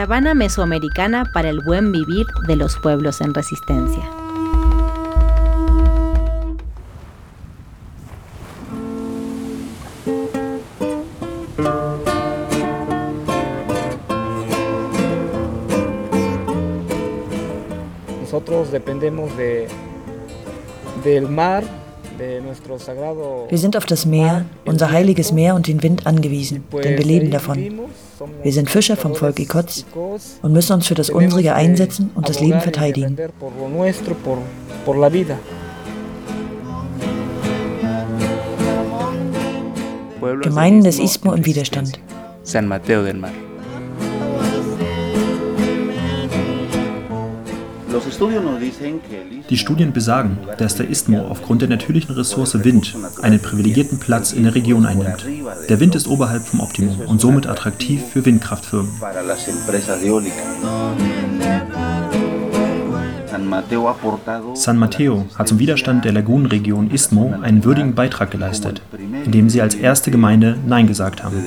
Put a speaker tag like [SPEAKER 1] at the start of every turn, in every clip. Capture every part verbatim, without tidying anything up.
[SPEAKER 1] Caravana Mesoamericana para el Buen Vivir de los Pueblos en Resistencia.
[SPEAKER 2] Nosotros dependemos de, del mar.
[SPEAKER 3] Wir sind auf das Meer, unser heiliges Meer und den Wind angewiesen, denn wir leben davon. Wir sind Fischer vom Volk Ikots und müssen uns für das Unsrige einsetzen und das Leben verteidigen. Gemeinden des Istmo im Widerstand.
[SPEAKER 4] San Mateo del Mar.
[SPEAKER 5] Die Studien besagen, dass der Istmo aufgrund der natürlichen Ressource Wind einen privilegierten Platz in der Region einnimmt. Der Wind ist oberhalb vom Optimum und somit attraktiv für Windkraftfirmen. San Mateo hat zum Widerstand der Lagunenregion Istmo einen würdigen Beitrag geleistet, indem sie als erste Gemeinde Nein gesagt haben.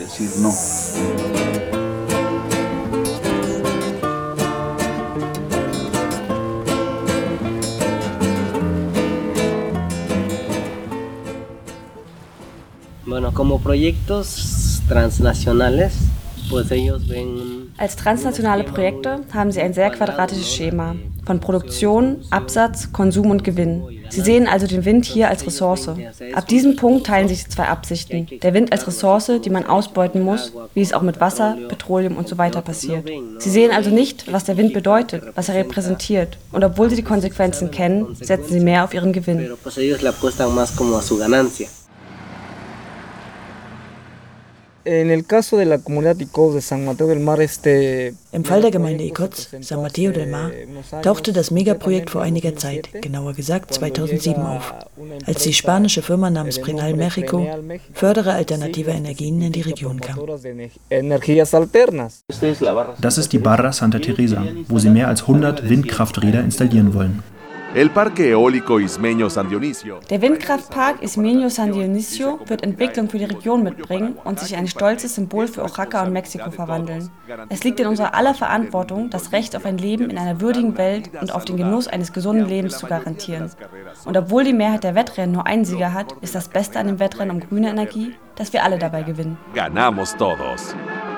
[SPEAKER 6] Bueno, como proyectos transnacionales, pues ellos ven.
[SPEAKER 7] Als transnationale Projekte haben sie ein sehr quadratisches Schema von Produktion, Absatz, Konsum und Gewinn. Sie sehen also den Wind hier als Ressource. Ab diesem Punkt teilen sich die zwei Absichten. Der Wind als Ressource, die man ausbeuten muss, wie es auch mit Wasser, Petroleum und so weiter passiert. Sie sehen also nicht, was der Wind bedeutet, was er repräsentiert. Und obwohl sie die Konsequenzen kennen, setzen sie mehr auf ihren Gewinn.
[SPEAKER 2] Im
[SPEAKER 3] Fall der Gemeinde Ikots, San Mateo del Mar, tauchte das Megaprojekt vor einiger Zeit, genauer gesagt zweitausendsieben, auf, als die spanische Firma namens Prenal Mexico, Förderer alternativer Energien, in die Region kam.
[SPEAKER 5] Das ist die Barra Santa Teresa, wo sie mehr als hundert Windkrafträder installieren wollen.
[SPEAKER 8] Der
[SPEAKER 7] Windkraftpark Ismeño San Dionisio wird Entwicklung für die Region mitbringen und sich in ein stolzes Symbol für Oaxaca und Mexiko verwandeln. Es liegt in unserer aller Verantwortung, das Recht auf ein Leben in einer würdigen Welt und auf den Genuss eines gesunden Lebens zu garantieren. Und obwohl die Mehrheit der Wettrennen nur einen Sieger hat, ist das Beste an dem Wettrennen um grüne Energie, dass wir alle dabei gewinnen.
[SPEAKER 8] Ganamos todos.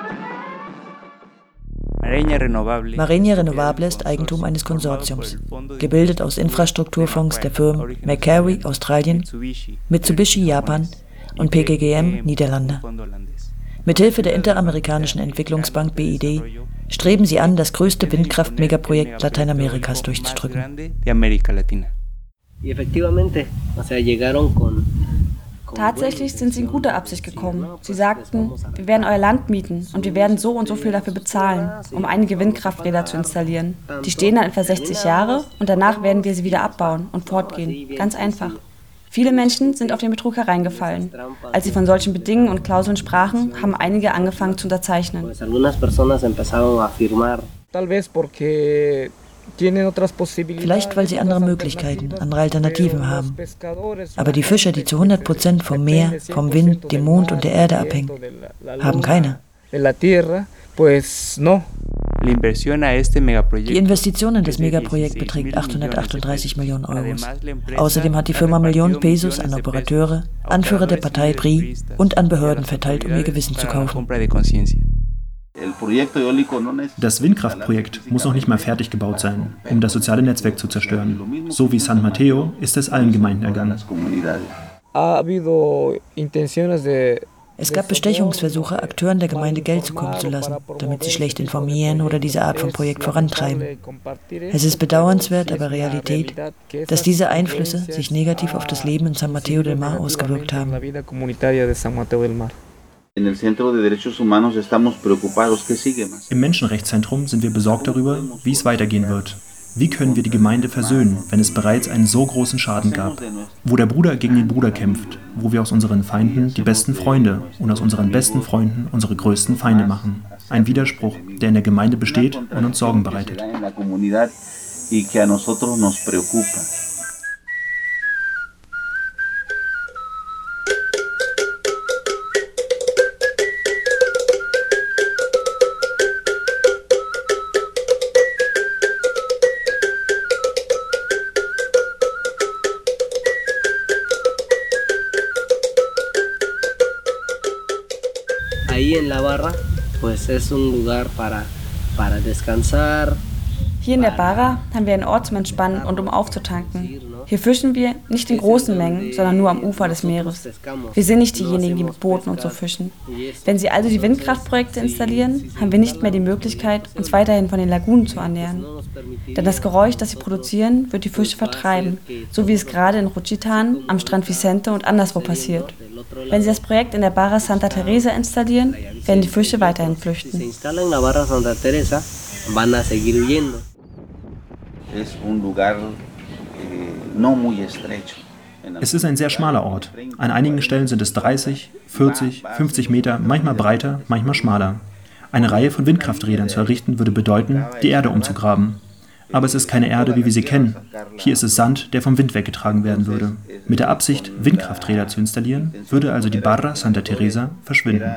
[SPEAKER 3] Mareña Renovable ist Eigentum eines Konsortiums, gebildet aus Infrastrukturfonds der Firmen Macquarie, Australien, Mitsubishi, Japan und P G G M, Niederlande. Mithilfe der Interamerikanischen Entwicklungsbank B I D streben sie an, das größte Windkraft-Megaprojekt Lateinamerikas durchzudrücken.
[SPEAKER 7] Tatsächlich sind sie in guter Absicht gekommen. Sie sagten, wir werden euer Land mieten und wir werden so und so viel dafür bezahlen, um einige Windkrafträder zu installieren. Die stehen dann etwa sechzig Jahre und danach werden wir sie wieder abbauen und fortgehen. Ganz einfach. Viele Menschen sind auf den Betrug hereingefallen. Als sie von solchen Bedingungen und Klauseln sprachen, haben einige angefangen zu unterzeichnen.
[SPEAKER 3] Vielleicht, weil sie andere Möglichkeiten, andere Alternativen haben. Aber die Fischer, die zu hundert Prozent vom Meer, vom Wind, dem Mond und der Erde abhängen, haben keine. Die Investition in das Megaprojekt beträgt achthundertachtunddreißig Millionen Euro. Außerdem hat die Firma Millionen Pesos an Operateure, Anführer der Partei P R I und an Behörden verteilt, um ihr Gewissen zu kaufen.
[SPEAKER 5] Das Windkraftprojekt muss noch nicht mal fertig gebaut sein, um das soziale Netzwerk zu zerstören. So wie San Mateo ist es allen Gemeinden ergangen.
[SPEAKER 3] Es gab Bestechungsversuche, Akteuren der Gemeinde Geld zukommen zu lassen, damit sie schlecht informieren oder diese Art von Projekt vorantreiben. Es ist bedauernswert, aber Realität, dass diese Einflüsse sich negativ auf das Leben in San Mateo del Mar ausgewirkt haben.
[SPEAKER 5] Im Menschenrechtszentrum sind wir besorgt darüber, wie es weitergehen wird. Wie können wir die Gemeinde versöhnen, wenn es bereits einen so großen Schaden gab? Wo der Bruder gegen den Bruder kämpft, wo wir aus unseren Feinden die besten Freunde und aus unseren besten Freunden unsere größten Feinde machen. Ein Widerspruch, der in der Gemeinde besteht und uns Sorgen bereitet.
[SPEAKER 6] Ahí en La Barra, pues es un lugar para, para descansar.
[SPEAKER 7] Hier in der Barra haben wir einen Ort zum Entspannen und um aufzutanken. Hier fischen wir nicht in großen Mengen, sondern nur am Ufer des Meeres. Wir sind nicht diejenigen, die mit Booten und so fischen. Wenn Sie also die Windkraftprojekte installieren, haben wir nicht mehr die Möglichkeit, uns weiterhin von den Lagunen zu ernähren. Denn das Geräusch, das sie produzieren, wird die Fische vertreiben, so wie es gerade in Juchitán, am Strand Vicente und anderswo passiert. Wenn Sie das Projekt in der Barra Santa Teresa installieren, werden die Fische weiterhin flüchten.
[SPEAKER 5] Es ist ein sehr schmaler Ort. An einigen Stellen sind es dreißig, vierzig, fünfzig Meter, manchmal breiter, manchmal schmaler. Eine Reihe von Windkrafträdern zu errichten, würde bedeuten, die Erde umzugraben. Aber es ist keine Erde, wie wir sie kennen. Hier ist es Sand, der vom Wind weggetragen werden würde. Mit der Absicht, Windkrafträder zu installieren, würde also die Barra Santa Teresa verschwinden.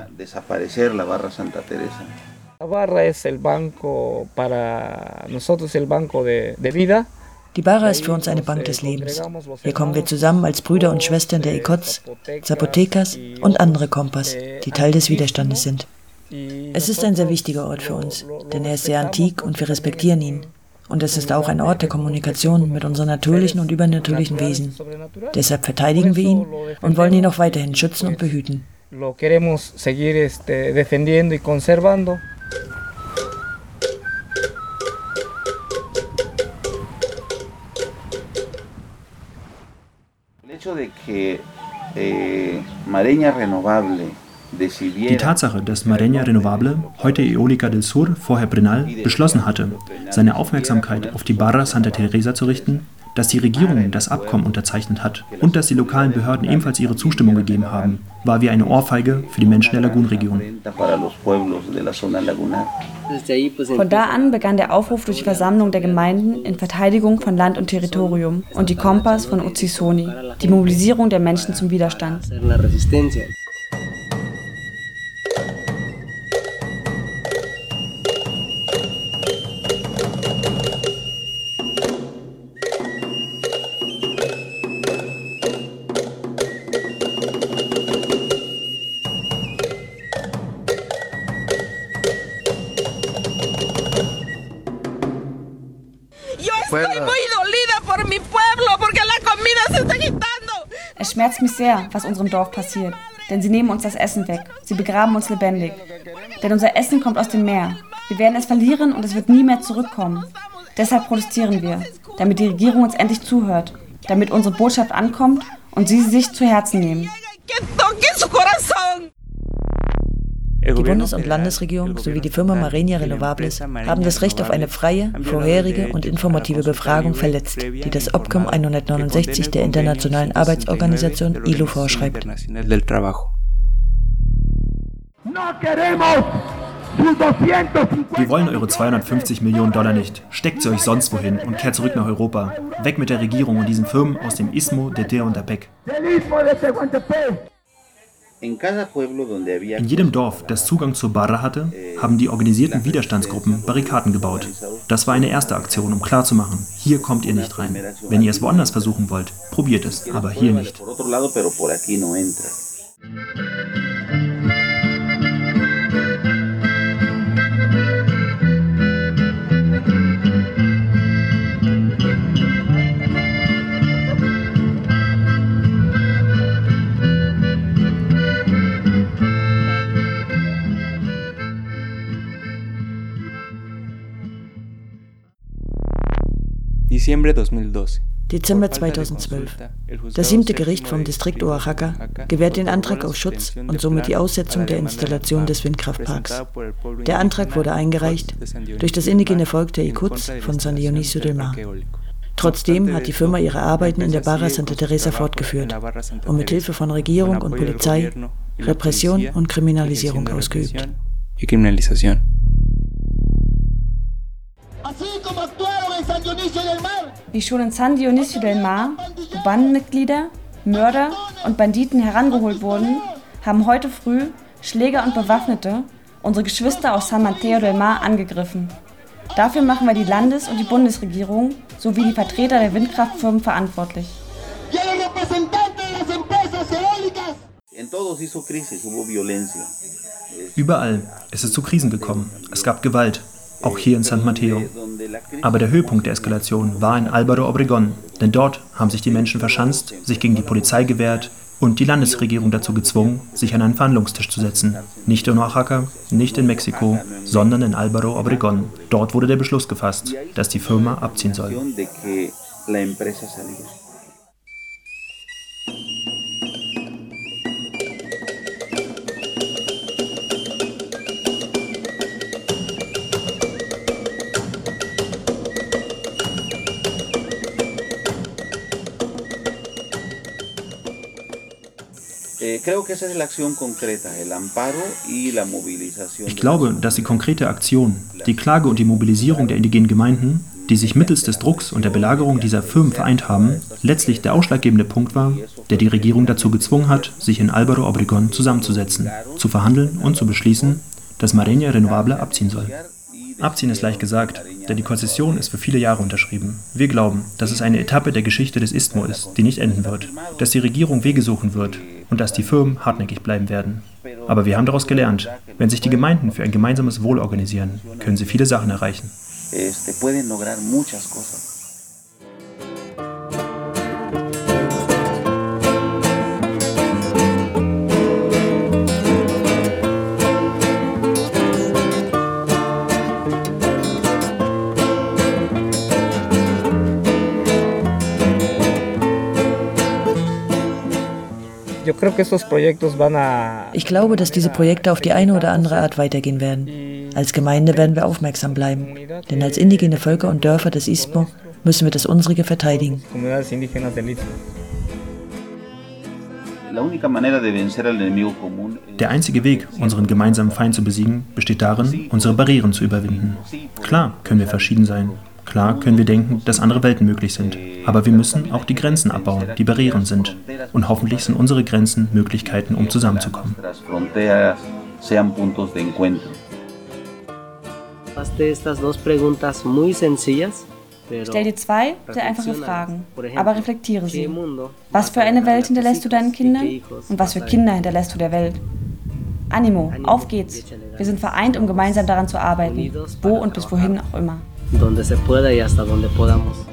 [SPEAKER 2] La barra es el banco para nosotros, el banco de, de vida.
[SPEAKER 3] Die Barra ist für uns eine Bank des Lebens. Hier kommen wir zusammen als Brüder und Schwestern der Ikots, Zapotecas und andere Kompas, die Teil des Widerstandes sind. Es ist ein sehr wichtiger Ort für uns, denn er ist sehr antik und wir respektieren ihn. Und es ist auch ein Ort der Kommunikation mit unseren natürlichen und übernatürlichen Wesen. Deshalb verteidigen wir ihn und wollen ihn auch weiterhin schützen und behüten.
[SPEAKER 2] Lo queremos seguir este, defendiendo y conservando.
[SPEAKER 5] Die Tatsache, dass Mareña Renovable, heute Eólica del Sur, vorher Brenal, beschlossen hatte, seine Aufmerksamkeit auf die Barra Santa Teresa zu richten, dass die Regierung das Abkommen unterzeichnet hat und dass die lokalen Behörden ebenfalls ihre Zustimmung gegeben haben, war wie eine Ohrfeige für die Menschen der Lagunregion.
[SPEAKER 7] Von da an begann der Aufruf durch die Versammlung der Gemeinden in Verteidigung von Land und Territorium und die Kompas von Utsisoni, die Mobilisierung der Menschen zum Widerstand. Es schmerzt mich sehr, was unserem Dorf passiert, denn sie nehmen uns das Essen weg. Sie begraben uns lebendig. Denn unser Essen kommt aus dem Meer. Wir werden es verlieren und es wird nie mehr zurückkommen. Deshalb protestieren wir, damit die Regierung uns endlich zuhört, damit unsere Botschaft ankommt und sie sie sich zu Herzen nehmen.
[SPEAKER 3] Die Bundes- und Landesregierung sowie die Firma Mareña Renovables haben das Recht auf eine freie, vorherige und informative Befragung verletzt, die das Abkommen hundertneunundsechzig der Internationalen Arbeitsorganisation I L O vorschreibt.
[SPEAKER 5] Wir wollen eure zweihundertfünfzig Millionen Dollar nicht. Steckt sie euch sonst wohin und kehrt zurück nach Europa. Weg mit der Regierung und diesen Firmen aus dem Istmo de Tehuantepec. In jedem Dorf, das Zugang zur Barra hatte, haben die organisierten Widerstandsgruppen Barrikaden gebaut. Das war eine erste Aktion, um klarzumachen, hier kommt ihr nicht rein. Wenn ihr es woanders versuchen wollt, probiert es, aber hier nicht.
[SPEAKER 3] Dezember zweitausendzwölf. Das siebte Gericht vom Distrikt Oaxaca gewährt den Antrag auf Schutz und somit die Aussetzung der Installation des Windkraftparks. Der Antrag wurde eingereicht durch das indigene Volk der Ikuts von San Dionisio del Mar. Trotzdem hat die Firma ihre Arbeiten in der Barra Santa Teresa fortgeführt und mit Hilfe von Regierung und Polizei Repression und Kriminalisierung ausgeübt.
[SPEAKER 7] Wie schon in San Dionisio del Mar, wo Bandenmitglieder, Mörder und Banditen herangeholt wurden, haben heute früh Schläger und Bewaffnete unsere Geschwister aus San Mateo del Mar angegriffen. Dafür machen wir die Landes- und die Bundesregierung sowie die Vertreter der Windkraftfirmen verantwortlich.
[SPEAKER 5] Überall ist es zu Krisen gekommen. Es gab Gewalt, auch hier in San Mateo. Aber der Höhepunkt der Eskalation war in Álvaro Obregón, denn dort haben sich die Menschen verschanzt, sich gegen die Polizei gewehrt und die Landesregierung dazu gezwungen, sich an einen Verhandlungstisch zu setzen. Nicht in Oaxaca, nicht in Mexiko, sondern in Álvaro Obregón. Dort wurde der Beschluss gefasst, dass die Firma abziehen soll. Ich glaube, dass die konkrete Aktion, die Klage und die Mobilisierung der indigenen Gemeinden, die sich mittels des Drucks und der Belagerung dieser Firmen vereint haben, letztlich der ausschlaggebende Punkt war, der die Regierung dazu gezwungen hat, sich in Álvaro Obregón zusammenzusetzen, zu verhandeln und zu beschließen, dass Mareña Renovable abziehen soll. Abziehen ist leicht gesagt, denn die Konzession ist für viele Jahre unterschrieben. Wir glauben, dass es eine Etappe der Geschichte des Istmo ist, die nicht enden wird, dass die Regierung Wege suchen wird und dass die Firmen hartnäckig bleiben werden. Aber wir haben daraus gelernt, wenn sich die Gemeinden für ein gemeinsames Wohl organisieren, können sie viele Sachen erreichen.
[SPEAKER 3] Ich glaube, dass diese Projekte auf die eine oder andere Art weitergehen werden. Als Gemeinde werden wir aufmerksam bleiben, denn als indigene Völker und Dörfer des Istmo müssen wir das Unsrige verteidigen.
[SPEAKER 5] Der einzige Weg, unseren gemeinsamen Feind zu besiegen, besteht darin, unsere Barrieren zu überwinden. Klar können wir verschieden sein. Klar können wir denken, dass andere Welten möglich sind. Aber wir müssen auch die Grenzen abbauen, die Barrieren sind. Und hoffentlich sind unsere Grenzen Möglichkeiten, um zusammenzukommen.
[SPEAKER 7] Stell dir zwei sehr einfache Fragen, aber reflektiere sie. Was für eine Welt hinterlässt du deinen Kindern und was für Kinder hinterlässt du der Welt? Animo, auf geht's. Wir sind vereint, um gemeinsam daran zu arbeiten, wo und bis wohin auch immer. Donde se pueda y hasta donde podamos.